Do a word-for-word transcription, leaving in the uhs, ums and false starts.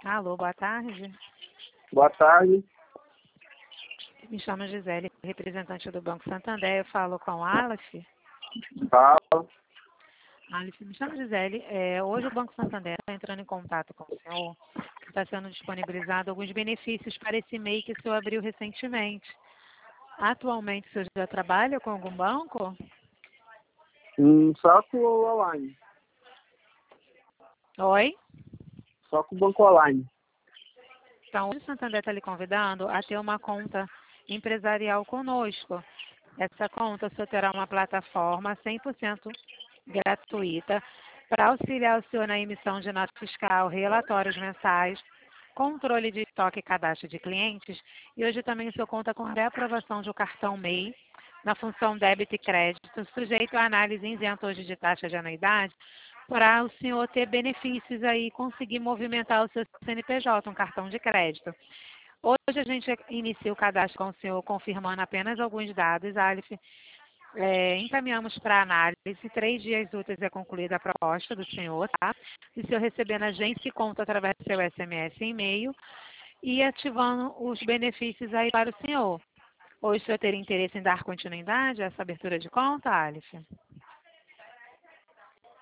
Alô, boa tarde. Boa tarde. Me chamo Gisele, representante do Banco Santander. Eu falo com o Aleph. Fala. Aleph, me chamo Gisele. É, hoje o Banco Santander está entrando em contato com o senhor, que está sendo disponibilizado alguns benefícios para esse M E I que o senhor abriu recentemente. Atualmente, o senhor já trabalha com algum banco? Hum, só com o online. Oi? Só com o banco online. Então, hoje o Santander está lhe convidando a ter uma conta empresarial conosco. Essa conta, o senhor terá uma plataforma cem por cento gratuita para auxiliar o senhor na emissão de nota fiscal, relatórios mensais, controle de estoque e cadastro de clientes. E hoje também o senhor conta com a reaprovação de um cartão M E I na função débito e crédito, sujeito à análise isenta hoje de taxa de anuidade, para o senhor ter benefícios aí e conseguir movimentar o seu C N P J, um cartão de crédito. Hoje a gente inicia o cadastro com o senhor confirmando apenas alguns dados, Aleph. É, encaminhamos para análise, três dias úteis é concluída a proposta do senhor, tá? E o senhor recebendo a gente conta através do seu S M S e e-mail e ativando os benefícios aí para o senhor. Hoje o senhor teria interesse em dar continuidade a essa abertura de conta, Aleph?